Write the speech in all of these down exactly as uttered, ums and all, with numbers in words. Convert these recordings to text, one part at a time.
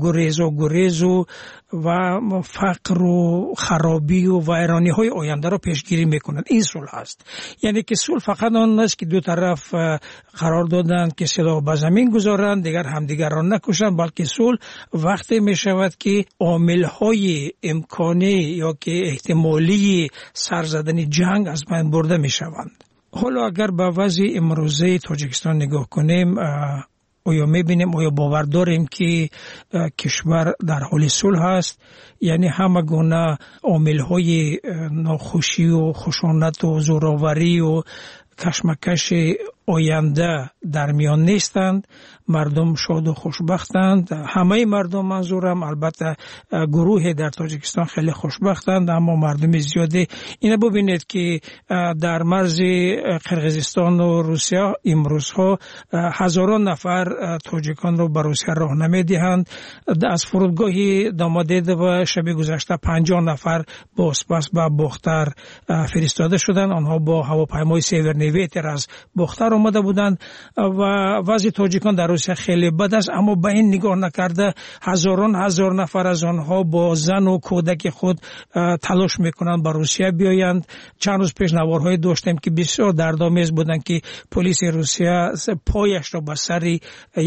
گریز و گریز و و فقر و خرابی و ویرانی های آینده را پیشگیری میکنند. این صلح است. یعنی که صلح فقط آن است که دو طرف قرار دادند که سلاح به زمین گذارند، دیگر همدیگر را نکشند، بلکه صلح وقتی می شود که عامل های امکانی یا که احتمالی سر زدن جنگ از بین برده می شوند. حالا اگر به وضع امروزه تاجیکستان نگاه کنیم، آیا میبینیم، آیا باور داریم که کشور در حال صلح است؟ یعنی همه گونه عامل‌های ناخوشی و خشونت و زوراوری و کشمکش آینده در میان نیستند. مردم شاد و خوشبختند. همه مردم منظورم، البته گروه در تاجیکستان خیلی خوشبختند، اما مردم زیاده. اینو ببینید که در مرز قرقیزستان و روسیه امروزها هزاران نفر تاجیکان رو به روسیه راه نمیدهند. از فرودگاه دامادید و شب گذشته پنجاه نفر با اسپاس به بختر فرستاده شدند. آنها با هواپیمای سیورنیویتر از بختر آمده بودند و وضع تاجیکان در روسیه خیلی بد است، اما به این نگاه نکرده هزاران هزار نفر از آنها با زن و کودک خود تلاش میکنند به روسیه بیایند. چند روز پیش نوارهای داشتیم که بسیار دردآمیز بودند که پلیس روسیه پایش را به سر یک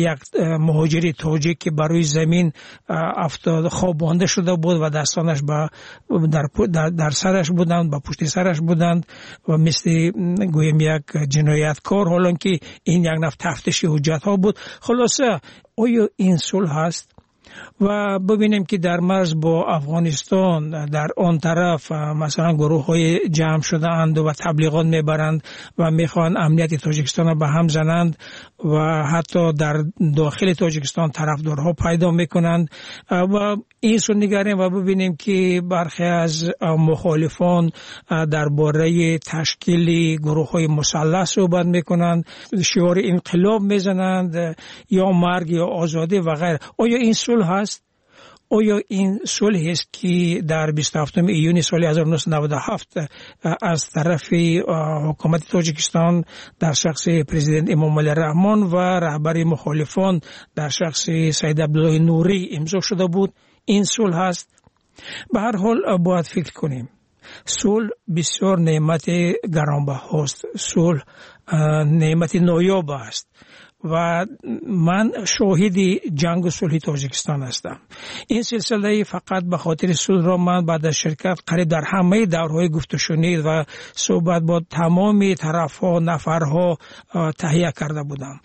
مهاجر تاجیک که بر روی زمین افتاد خوابانده شده بود و دستانش در, در, در سرش بودند، با پشت سرش بودند و مثل گویم یک جنایتکار، حالا که این یک نفر تفتیش حجت ها بود. خلاصه آیا این صلح هست؟ و ببینیم که در مرز با افغانستان در آن طرف مثلا گروه های جمع شده اند و تبلیغات میبرند و میخوان امنیت تاجیکستان را به هم زنند و حتی در داخل تاجیکستان طرفدارها پیدا میکنند و این سو نگریم و ببینیم که برخی از مخالفان درباره تشکیل گروه های مسلح صحبت میکنند، شعار انقلاب میزنند یا مرگ یا آزادی و غیره. آیا این صلح هست؟ آیا این صلحی است که در بیست و هفتم ایون سال هزار و نهصد و نود و هفت از طرف حکومت تاجیکستان در شخص پرزیدنت امامعلی رحمان و رهبر مخالفان در شخص سید عبدالله نوری امضا شده بود؟ این صلح هست؟ به هر حال باید فکر کنیم. صلح بسیار نعمت گرانبهاست. صلح نعمت نایاب است و من شاهد جنگ و صلح تاجیکستان هستم. این سلسله فقط به خاطر صلح را من بعد از شرکت قریب در همه دورهای گفت و شنید و صحبت با تمام طرفها نفرها تهیه کرده بودم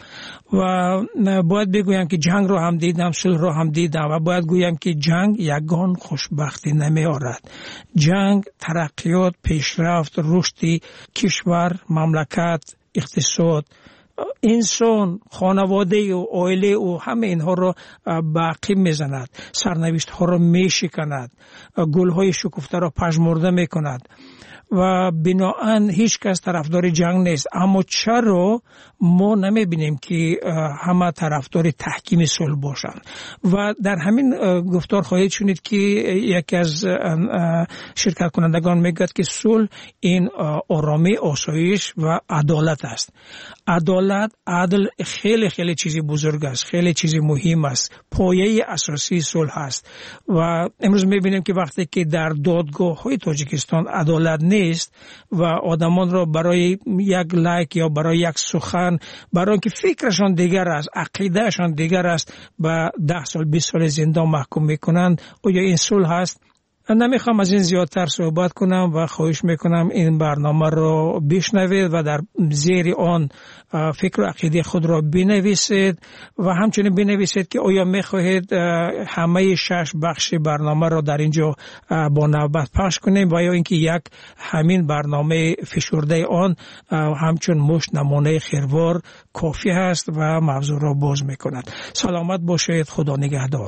و باید بگویم که جنگ را هم دیدم، صلح را هم دیدم و باید گویم که جنگ یگان خوشبختی نمی آورد. جنگ ترقیات، پیشرفت، رشد کشور، مملکت، اقتصاد، انسان، خانواده و عائله و همه اینها را باقی میزند، سرنوشت ها را میشکند، گل های شکفته را پژمرده میکند و بناهن هیچ کس طرفدار جنگ نیست. اما چرا ما نمیبینیم که همه طرفدار تحکیم صلح باشند؟ و در همین گفتار خواهید شنید که یکی از شرکت کنندگان میگوید که صلح این آرامی، آسایش و عدالت است. عدالت، عدل خیلی خیلی چیزی بزرگ است، خیلی چیزی مهم است، پایه اساسی صلح است. و امروز میبینیم که وقتی که در دادگاه های تاجیکستان عدالت نیست و آدمان را برای یک لایک یا برای یک سخن، برای اینکه فکرشان دیگر است، عقیدهشان دیگر است، به ده سال بیست سال زندان محکوم میکنند، آیا این صلح است؟ نمیخوام از این زیادتر صحبت کنم و خواهش میکنم این برنامه را بشنوید و در زیر آن فکر و عقیده خود را بنویسید و همچنین بنویسید که آیا میخواهید همه شش بخش برنامه را در اینجا با نوبت پخش کنیم و یا اینکه یک همین برنامه فشرده آن همچون مشت نمونه خیروار کافی هست و موضوع را باز میکند. سلامت باشید. خدا نگهدار.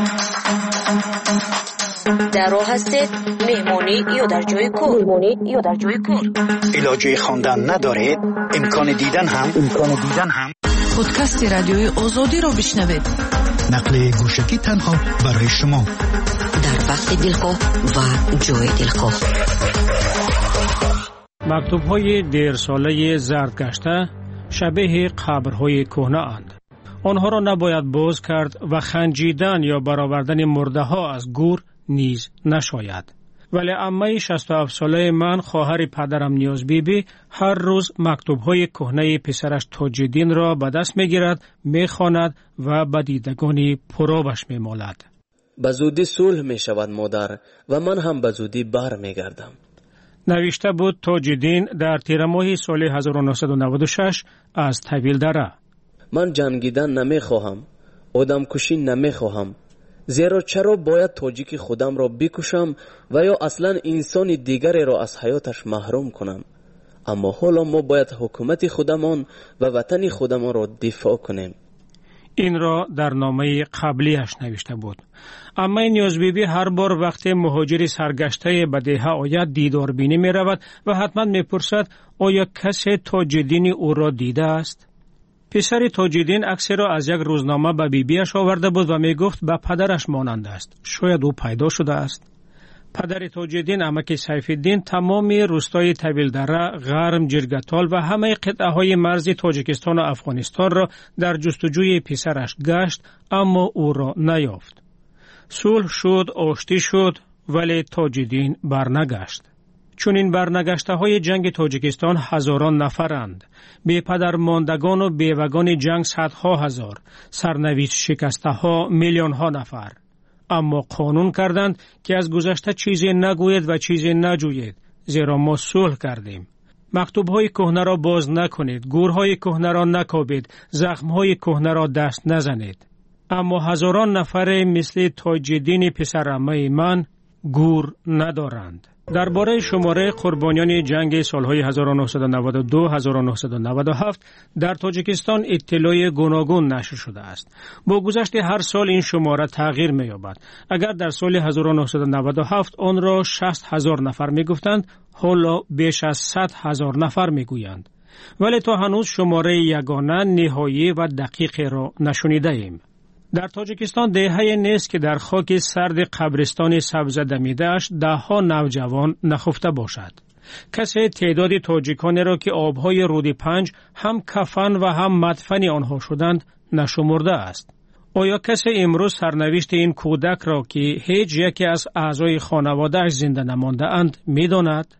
در راه هستید، مهمانی یا در جای کار، مهمانی یا در جای کار، علاجه خواندن ندارید، امکان دیدن هم امکان دیدن هم پادکست رادیوی آزادی را بشنوید. نقل گوشکی تنها برای شما در وقت دلخواه و جای دلخواه. مکتوب‌های دیر ساله زرد گشته شبیه قبرهای کهنه اند. آنها را نباید باز کرد و خنجیدن یا برآوردن مرده ها از گور نیز نشاید. ولی عمه شصت و هفت ساله من، خواهر پدرم نیاز بیبی، هر روز مکتوب‌های کهنه پسرش تاج‌الدین را به دست می‌گیرد، می‌خواند و به دیدگانی پرآبش می‌مالد. به زودی صلح می‌شود مادر و من هم به زودی بر می‌گردم. نوشته بود تاج‌الدین در تیر ماه سال هزار و نهصد و نود و شش از طویل دره. من جنگیدن نمی‌خواهم، آدم کشی نمی‌خواهم. زیرا چرا باید تاجیک خودم را بکشم و یا اصلا انسان دیگری را از حیاتش محروم کنم؟ اما حالا ما باید حکومت خودمان و وطن خودمان را دفاع کنیم. این را در نامه قبلیش نوشته بود. اما نیاز بیبی هر بار وقتی مهاجری سرگشته به دهه آید دیدار بینی می رود و حتما می پرسد آیا کسی تاج‌الدین او را دیده است؟ پسر تاج‌الدین عکسی را از یک روزنامه به بیبیش آورده بود و می گفت به پدرش مانند است. شاید او پیدا شده است. پدر تاج‌الدین عمک سیف‌الدین تمامی روستای طویل دره، غرم، جرگتال و همه قطعه های مرز تاجیکستان و افغانستان را در جستجوی پسرش گشت، اما او را نیافت. صلح شد، آشتی شد، ولی تاج‌الدین برنگشت. چون این برنگشته های جنگ تاجیکستان هزاران نفرند، بی پدر ماندگان و بیوگان جنگ صدها هزار، سرنوشت شکسته ها میلیون ها نفر. اما قانون کردند که از گذشته چیزی نگوید و چیزی نجوید، زیرا ما صلح کردیم. مکتوب های کهنه را باز نکنید، گورهای کهنه را نکابید، زخم های کهنه را دست نزنید. اما هزاران نفر مثل تاج‌الدین پسر عمه من گور ندارند. درباره شماره قربانیان جنگ سالهای هزار و نهصد و نود و دو تا هزار و نهصد و نود و هفت در تاجیکستان اطلاع گوناگون نشر شده است. با گذشت هر سال این شماره تغییر می‌یابد. اگر در سال هزار و نهصد و نود و هفت آن را شصت هزار نفر می‌گفتند، حالا بیش از صد هزار نفر می‌گویند. ولی تا هنوز شماره یگانه، نهایی و دقیق را نشنیده ایم. در تاجیکستان دهه‌ای نیست که در خاک سرد قبرستان سبز دمیده‌اش ده ها نوجوان نخفته باشد. کسی تعداد تاجیکانی را که آبهای رود پنج هم کفن و هم مدفن آنها شدند نشمرده است. آیا کسی امروز سرنوشت این کودک را که هیچ یکی از اعضای خانواده‌اش زنده نمانده اند می‌داند؟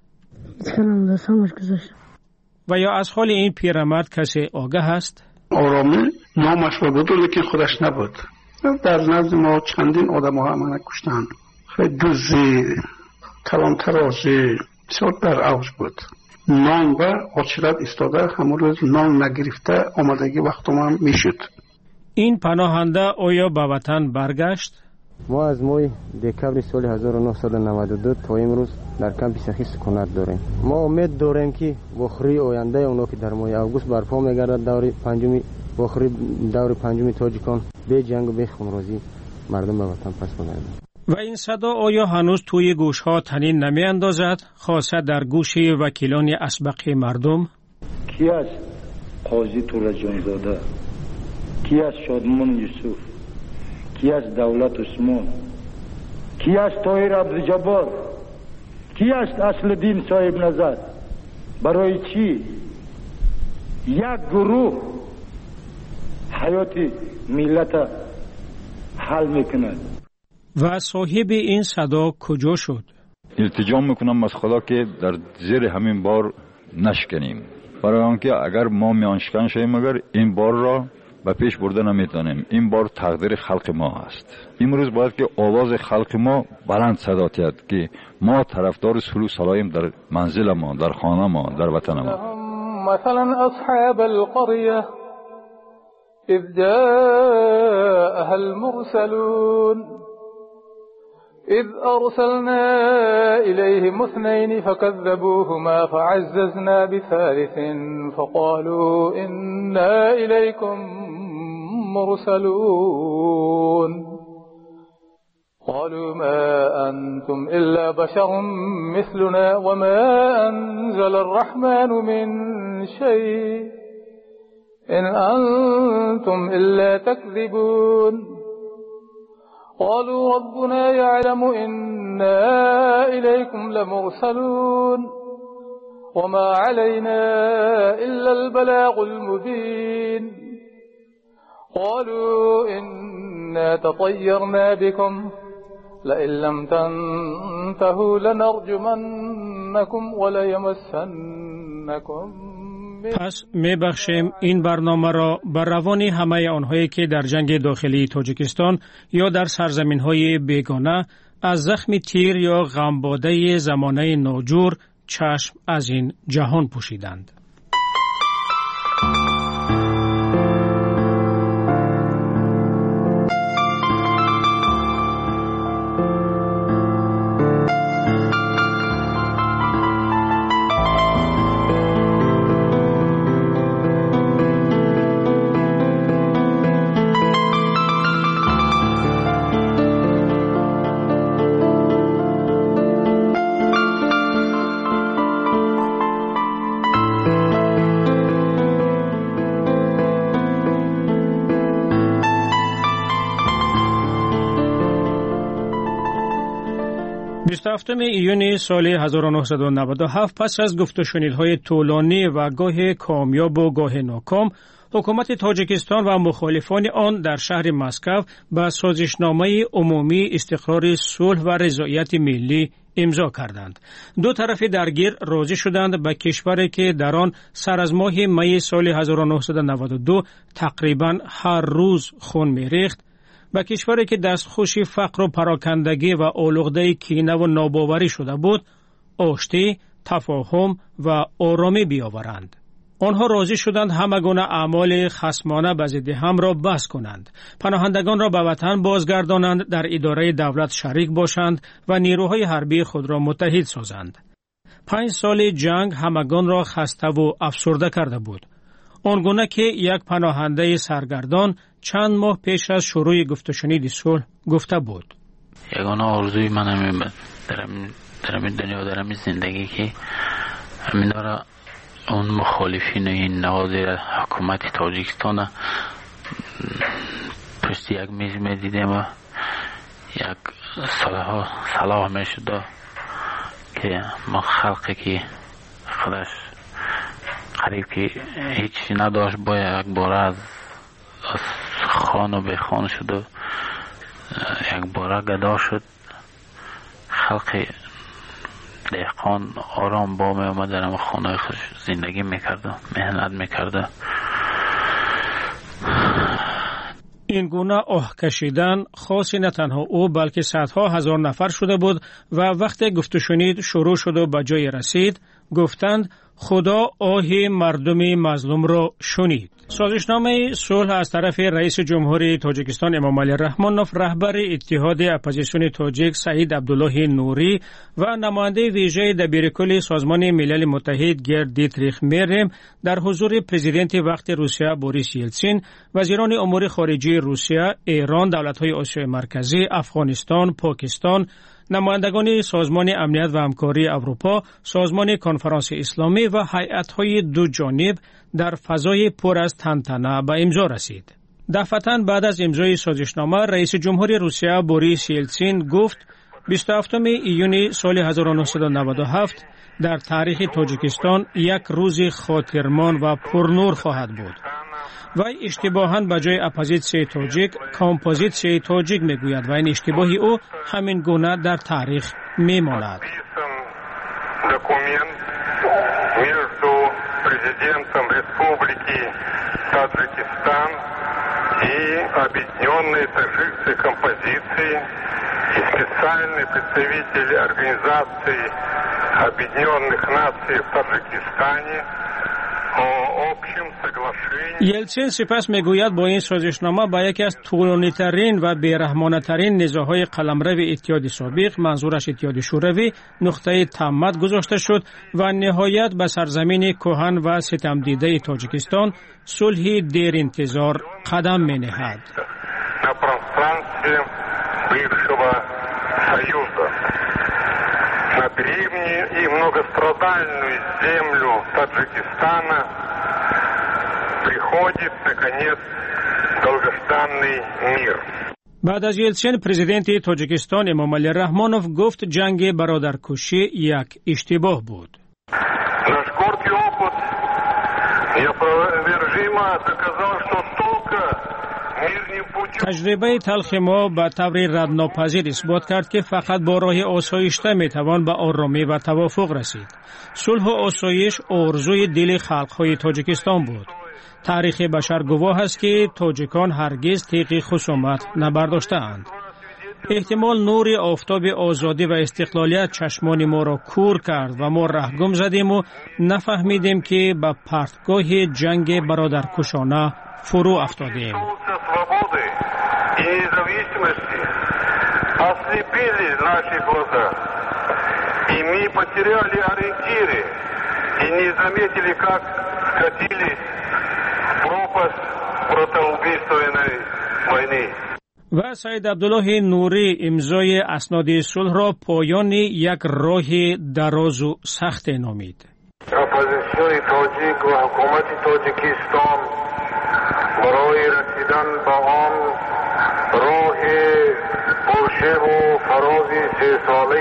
و یا از حال این پیرمرد کسی آگاه است؟ آرامی نامش را بود لیکن خودش نبود. در نزد ما چندین آدم ها همه کشتند. خیلی دوزی، کلان ترازی بسیار در اوج بود. نان و آچیلت استاده همون روز نان نگرفته آمادگی وقت ما میشد. این پناهنده آیا به وطن برگشت؟ ما از ماه دکبر سال هزار و نهصد و نود و دو تا امروز در کمپ سخی سکونت داریم. ما امید داریم که بخری آینده اونا که در ماه اوگوست برپا میگردد دور پنجمی بخری دور پنجمی تاجیکان به جنگ و به خونریزی مردم به وطن پس بگردند. و این صدا آیا هنوز توی گوشها طنین نمی اندازد، خاصه در گوش وکیلان اسبق مردم؟ کی است قاضی تولا جانزاده؟ کی است شادمان یوسف؟ کی است دولت عثمان؟ کی است طاهر عبدالجبار؟ کی است اصل دین صاحب نظر؟ برای چی یک گروه حیات ملت حل میکند؟ و صاحب این صدا کجا شد؟ التجا میکنم از خدا که در زیر همین بار نشکنیم، برای آنکه اگر ما میانشکن شویم اگر این بار را به پیش برده نمیتونیم. این بار تقدیر خلق ما است. امروز باید که آواز خلق ما بلند صدا تید که ما طرفدار صلح و صلاحیم در منزل ما، در خانه ما، در وطن ما. مثلا اصحاب القريه اذ جاءها المرسلون اذ ارسلنا اليهم اثنين فكذبوهما فعززنا بثالث فقالوا انا اليكم مرسلون قالوا ما انتم الا بشر مثلنا وما انزل الرحمن من شيء ان انتم الا تكذبون قالوا ربنا يعلم إنا إليكم لمرسلون وما علينا إلا البلاغ المبين قالوا إنا تطيرنا بكم لئن لم تنتهوا لنرجمنكم وليمسنكم. پس میبخشیم این برنامه را بر روان همه آنهایی که در جنگ داخلی تاجیکستان یا در سرزمین‌های بیگانه از زخم تیر یا غمباده زمانه ناجور چشم از این جهان پوشیدند. بیست و هفتم ایون سال هزار و نهصد و نود و هفت پس از گفت و شنیدهای طولانی و گاه کامیاب و گاه ناکام، حکومت تاجیکستان و مخالفان آن در شهر مسکو با سازشنامه عمومی استقرار صلح و رضایت ملی امضا کردند. دو طرف درگیر راضی شدند به کشوری که در آن سر از ماه می سال هزار و نهصد و نود و دو تقریبا هر روز خون می‌ریخت، به کشوری که دستخوش فقر و پراکندگی و آلوده کینه و ناباوری شده بود، آشتی، تفاهم و آرامی بیاورند. آنها راضی شدند همه گونه اعمال خصمانه به ضد هم را بس کنند، پناهندگان را به وطن بازگردانند، در اداره دولت شریک باشند و نیروهای حربی خود را متحد سازند. پنج سال جنگ همگان را خسته و افسرده کرده بود، آنگونه که یک پناهنده سرگردان چند ماه پیش از شروع گفت و شنید صلح گفته بود: یگانه آرزوی من همین در این دنیا، در این زندگی که همین داره اون مخالفین این نهاد حکومت تاجیکستان پشت یک میز می دیدیم و یک صلاح صلاح می شده که ما خلقی که خودش قریب که هیچی نداشت با یک باره از خان و به خان شد و یک باره گدا شد، خلق دهقان آرام با می آمد در خانه خود زندگی میکرده، مهنت میکرده. این گونه آه کشیدن خاصی نه تنها او بلکه صدها هزار نفر شده بود و وقتی گفت و شنید شروع شد و به جای رسید، گفتند خدا آه مردم مظلوم را شنید. سازشنامه صلح از طرف رئیس جمهوری تاجیکستان امام علی رحمانوف، رهبر اتحاد اپوزیسیون تاجیک سعید عبدالله نوری و نماینده ویژه دبیرکل سازمان ملل متحد گرد دیتریخ میرم در حضور پرزیدنت وقت روسیه بوریس یلتسین، وزیران امور خارجه روسیه، ایران، دولت‌های آسیای مرکزی، افغانستان، پاکستان، نمایندگان سازمان امنیت و همکاری اروپا، سازمان کنفرانس اسلامی و هیئت‌های دو جانب در فضای پر از تنتنه به امضا رسید. دفعتاً بعد از امضای سازشنامه، رئیس جمهوری روسیه بوریس یلتسین گفت بیست و هفتم ایون سال هزار و نهصد و نود و هفت در تاریخ تاجیکستان یک روز خاطرمان و پرنور خواهد بود. و اشتباهاً به جای اپوزیسیون تاجیک کامپوزیسیون تاجیک میگوید و این اشتباهی او همین گونه در تاریخ میماند. Документ между президентом Республики Таджикистан и Объединенной Таджикской композицией и специальный представитель Организации Объединенных Наций в Таджикистане о общем соглашении. یلتسین سپس میگوید با این سازشنامه با یکی از طولانی‌ترین و بی‌رحمانه‌ترین نزاع‌های قلمرو اتحاد سابق، منظورش اتحاد شوروی، نقطه تمت گذاشته شد و نهایت به سرزمین کهن و ستمدیده تاجیکستان صلح دیر انتظار قدم می‌نهد. На древнюю и многострадальную землю Таджикистана приходит, наконец, долгожданный мир. بعد از یلتسین، پرزیدنت تاجیکستان امام علی رحمانوف گفت جنگ برادرکشی یک اشتباه بود. Наш горький опыт неопровержимо доказал, что только تجربه تلخ ما به طور ردناپذیر اثبات کرد که فقط با راه آسایشته میتوان به آرامی و توافق رسید. صلح و آسایش آرزوی دل خلق‌های تاجیکستان بود. تاریخ بشر گواه است که تاجیکان هرگز تیغ خصومت نبرداشته‌اند. احتمال نور آفتاب آزادی و استقلالیت چشمان ما را کور کرد و ما رهگم زدیم و نفهمیدیم که به پرتگاه جنگ برادرکشانه فرو افتادیم. и независимости ослепили наши глаза. И мы потеряли ориентиры и не заметили, как скатились в пропасть братоубийственной войны. و سید عبدالله نوری امضای اسناد صلح را پایان یک راه دراز و سخت نامید. اپوزیسیون تاجیک و حکومت تاجیکستان برای رسیدن به آن راه پرشر و فراز سه ساله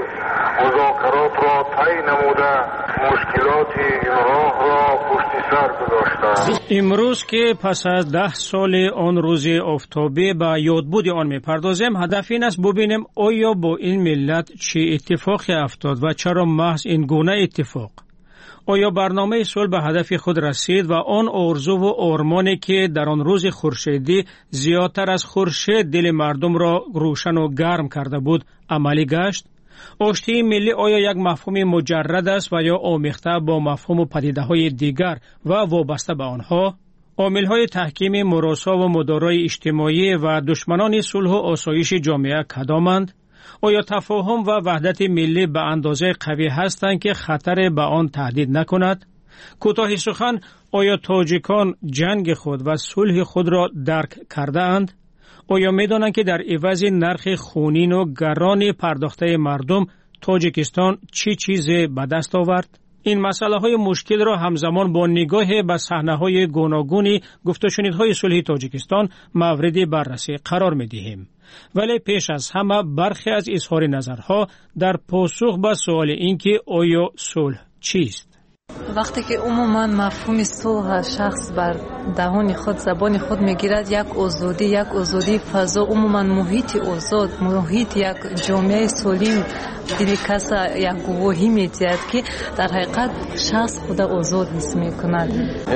مذاکرات را طی نموده مشکلات این راه را پشت سر گذاشتند. امروز که پس از ده سال آن روز آفتابی به یادبود آن می‌پردازیم، هدف این است ببینیم آیا با این ملت چه اتفاقی افتاد و چرا محض این گونه اتفاق؟ آیا برنامه صلح به هدف خود رسید و آن آرزو و آرمانی که در آن روز خورشیدی زیادتر از خورشید دل مردم را روشن و گرم کرده بود عملی گشت؟ آشتی ملی آیا یک مفهوم مجرد است و یا آمیخته با مفهوم و پدیده‌های دیگر و وابسته به آنها؟ عامل‌های تحکیم مراسا و مدارای اجتماعی و دشمنان صلح و آسایش جامعه کدامند؟ آیا تفاهم و وحدت ملی به اندازه قوی هستند که خطر به آن تهدید نکند؟ کوتاه سخن، آیا تاجیکان جنگ خود و صلح خود را درک کرده اند؟ آیا می دانند که در عوض نرخ خونین و گران پرداخته مردم تاجیکستان چی چیز به دست آورد؟ این مسئله های مشکل را همزمان با نگاه به صحنه های گوناگون گفت و شنیدهای صلح تاجیکستان مورد بررسی قرار می دهیم. ولی پیش از همه برخی از اظهار نظرها در پاسخ به سوال این که آیا صلح چیست؟ وقتی که عموما مفهوم صلح شخص بر دهان خود زبان خود میگیرد، یک آزادی یک آزادی فضا، عموما محیط آزاد، محیط یک جامعه سالم، دل کس یک گواهی میدهد که در حقیقت شخص خود آزاد حس میکند.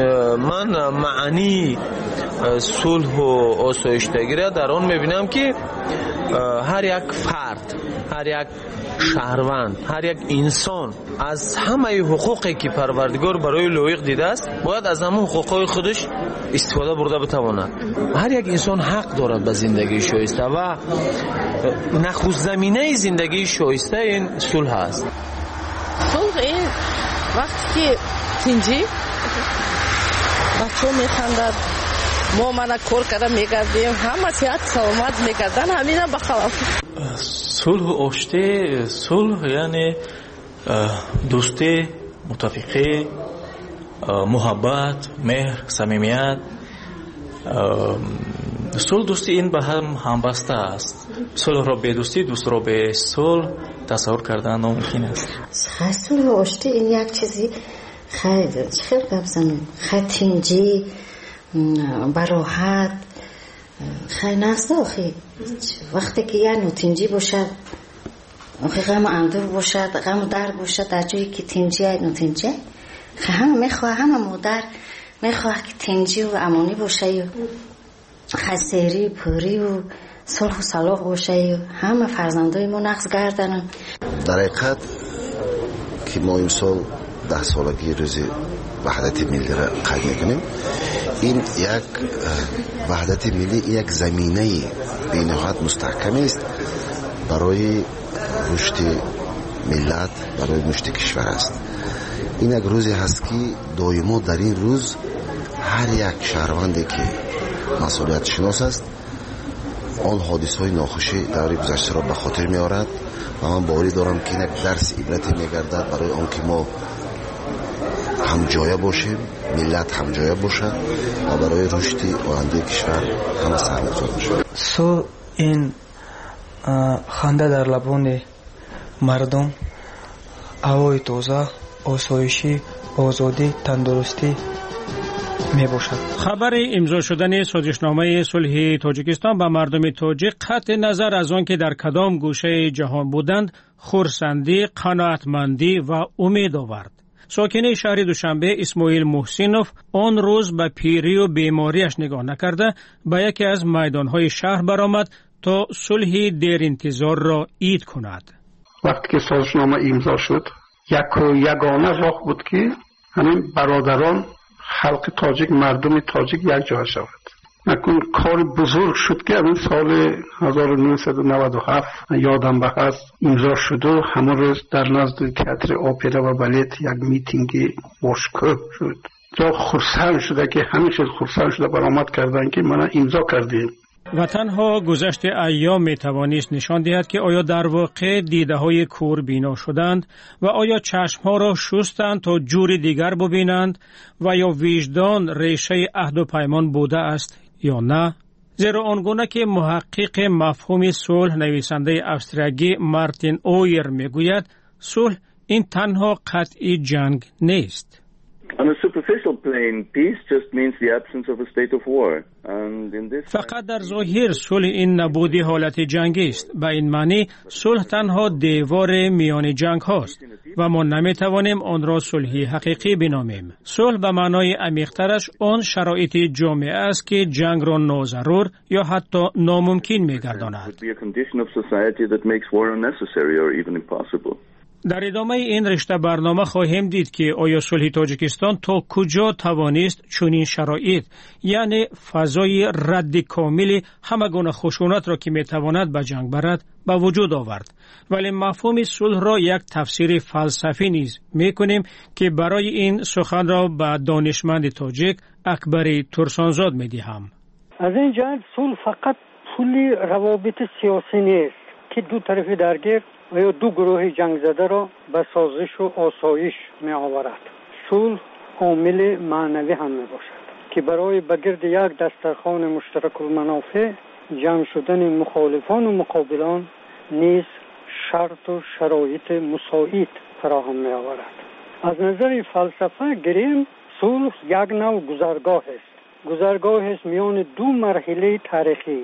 من معنی صلح و آسایشتگی را در آن میبینم که هر یک فرد، هر یک شهروند، هر یک انسان از همه حقوقی که پروردگار برای لایق دیده است باید از همه حقوقهای خودش استفاده برده بتواند. هر یک انسان حق دارد به زندگی شایسته و نخست زمینه زندگی شایسته این صلح است. صلح این وقتی که تنجی بچه میخندد، ما منو کار کرده میگردیم، همه صحت سلامت میگردن، همین هم بخلاف صلح و آشتی. صلح یعنی دوستی، متفقی، محبت، مهر، صمیمیت. صلح دوستی این به هم همبسته است. صلح را به دوستی، دوست را به صلح تصور کردن ناممکن است. صلح و آشتی این یک چیزی خیلی خیلی بزنم خطینجی براحت خیلی نست آخی وقتی که یه نوتینجی باشد، آخی غم اندور باشد، غم درد باشد، در جایی که تینجی های نوتینجی همه میخواه، همه مادر میخواه که تینجی و امانی باشه و خسیری پوری و صلح و صلاح باشه و همه فرزندای ما نقص گردنن. در حقیقت که ما امسال ده سالگی روز وحدت ملی را قید میکنیم، این یک وحدت ملی یک زمینه به نهایت مستحکم است برای رشد ملت، برای رشد کشور است. این یک روزی هست که دائما در این روز هر یک شهروندی که مسئولیت شناس است آن حادثه های ناخوشی در گذشته را به خاطر می آورد و من باوری دارم که یک درس عبرتی می گردد برای آنکه ما هم جایه باشیم، ملت هم جایه باشد و برای رشد آینده کشور همه سرمایه‌گذار باشد. صلح این خنده در لبان مردم، هوای تازه، آسایشی، آزادی، تندرستی، میباشد. خبر امضا شدن سازشنامه صلح تاجیکستان با مردم تاجیک قطع نظر از آن که در کدام گوشه جهان بودند خرسندی، قناعتمندی و امید آورد. ساکن شهر دوشنبه اسماعیل محسینوف آن روز به پیری و بیماریش نگاه نکرده به یکی از میدانهای شهر برآمد تا صلح دیر انتظار را عید کند. وقتی که سازشنامه امضا شد یک و یگانه راه بود که همین برادران خلق تاجیک، مردم تاجیک یک جا شود. نکن کار بزرگ شد که این سال هزار و نهصد و نود و هفت یادم به هست امضا شد و همون روز در نزد تئاتر اپرا و بالت یک میتینگ باشکوه شد. جا خرسند شده که همیشه خرسند شده برآمد کردن که من امضا کردیم. و تنها گذشت ایام می توانست نشان دهد که آیا در واقع دیده های کور بینا شدند و آیا چشم ها را شستند تا جور دیگر ببینند و یا وجدان ریشه عهد و پیمان بوده است یا نه. زیرا آنگونه که محقق مفهوم صلح نویسنده استرالیایی مارتین اویر می گوید صلح این تنها قطعی جنگ نیست. On a superficial plane, peace just means the absence of a state of war. And in this فقط در ظاهر صلح این نبودی حالت جنگی است. به این معنی صلح تنها دیوار میان جنگ هاست و ما نمیتوانیم آن را صلحی حقیقی بنامیم. صلح به معنای عمیق‌ترش آن شرایط جامعه است که جنگ را ناضرور یا حتی ناممکن میگرداند. در ادامه این رشته برنامه خواهیم دید که آیا صلح تاجیکستان تا کجا توانست چنین شرایط یعنی فضای رد کامل همه گونه خشونت را که میتواند به جنگ برد به وجود آورد. ولی مفهوم صلح را یک تفسیر فلسفی نیز میکنیم که برای این سخن را به دانشمند تاجیک اکبر ترسانزاد میدهم. از این جهت صلح فقط پول روابط سیاسی نیست که دو طرف درگیر و یا دو گروه جنگ زده را به سازش و آسایش می آورد. صلح عامل معنوی هم می باشد که برای بگرد یک دسترخوان مشترک المنافع جمع شدن مخالفان و مقابلان نیز شرط و شرایط مساعد فراهم می آورد. از نظر فلسفه گریم صلح یک نوع گذرگاه است. گذرگاه است میان دو مرحله تاریخی،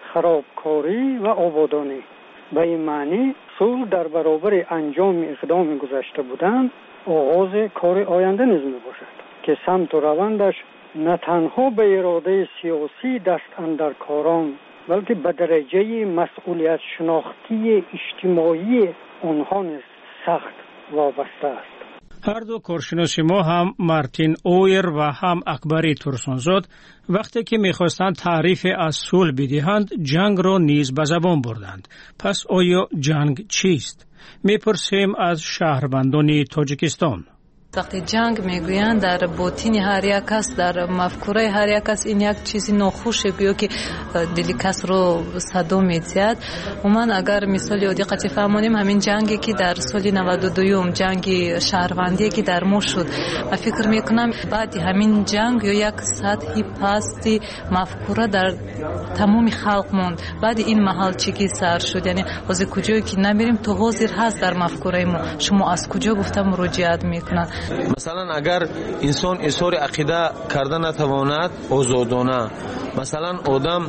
خرابکاری و آبادانی. به این معنی صلح در برابر انجام اقدام گذشته بودن آغاز کار آینده نیز می باشد که سمت و روندش نه تنها به اراده سیاسی دست اندر کاران بلکه به درجه مسئولیت شناختی اجتماعی آنها نیز سخت وابسته است. هر دو کارشناس ما هم مارتین اویر و هم اکبر ترسانزاد وقتی که میخواستند تعریف از صلح بدهند جنگ را نیز به زبان بردند. پس آیا جنگ چیست؟ میپرسیم از شهروندان تاجیکستان. وقتی جنگ میگویند در باطن هر یک کس، در مفکوره هر یک کس این یک چیزی ناخوشه گویا که دل کس رو صدا میزد. من اگر مثال یادی دقت فرمانیم همین جنگی که در سال نود و دو جنگ شهروندی که در مو شد، من فکر میکنم بعد همین جنگ یا یک سطحی پستی مفکوره در تمام خلق موند. بعد این محل چیکی سر شد، یعنی از کجایی که نمیریم تو حاضر هست در مفکوره ما، شما از کجا گفتم مراجعت میکنن. مثلا اگر انسان اظهار عقیده کرده نتواند آزادانه، مثلا آدم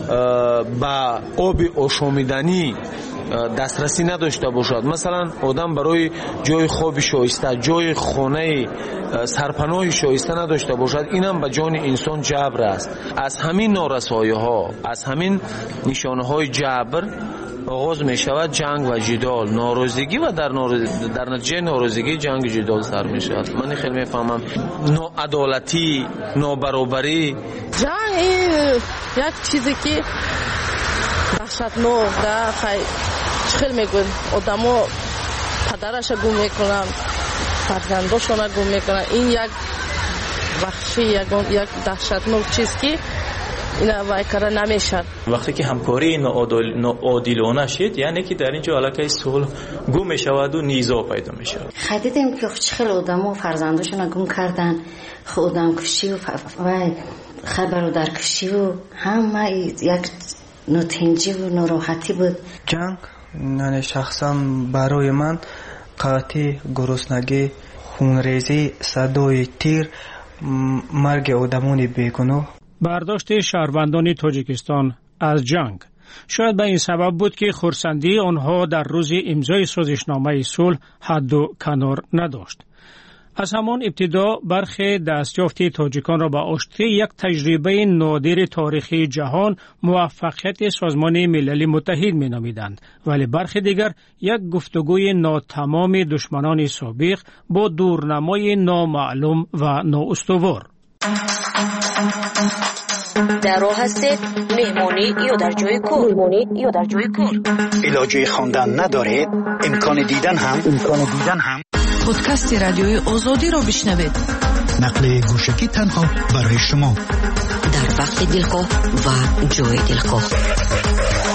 با آب آشامیدنی دسترسی نداشته باشد، مثلا آدم برای جای خواب شایسته، جای خانه سرپناه شایسته نداشته باشد، اینم به جان انسان جبر است. از همین نارسایی ها، از همین نشانه های جبر آغاز می شود جنگ و جدال، ناراضگی و در ناراض... در نتیجه ناراضگی جنگ و جدال سر می شود. من خیلی می فهمم ناعدالتی، نابرابری. جنگ این یک چیزی که وحشتناک ده، خیلی میگن آدما پدرش گم میکنن، فرزنداشون گم میکنن. این یک وحشی، یک یک دهشتناک چیز که اینا وایکره نمیشه. وقتی که همکاری ناعادلانه شد، یعنی که در اینجا علاقه صلح گم میشود و نیزا پیدا میشه. خیلیدیم که خیلی آدما فرزنداشون گم کردن، خودم کشی و خبر در کشی و همه یک نوتنجی و ناراحتی بود. جنگ نه شخصا برای من قحطی، گرسنگی، خونریزی، صدای تیر مرگ آدمان بیگناه. برداشت شهروندان تاجیکستان از جنگ شاید به این سبب بود که خرسندی آنها در روز امضای سازشنامه صلح حد و کنار نداشت. از همان ابتدا برخی دستیافت تاجیکان را به آشتی یک تجربه نادر تاریخی جهان موفقیت سازمان ملل متحد می نامیدند، ولی برخی دیگر یک گفتگوی ناتمام دشمنان سابق با دورنمای نامعلوم و نااستوار. در راه هستید مهمانی یا در جای کار مهمانی یا در جای کار علاجه خواندن ندارید امکان دیدن هم امکان دیدن هم پادکست رادیوی آزادی را بشنوید. نقل گوشکی تنها برای شما در وقت دلخواه و جای دلخواه.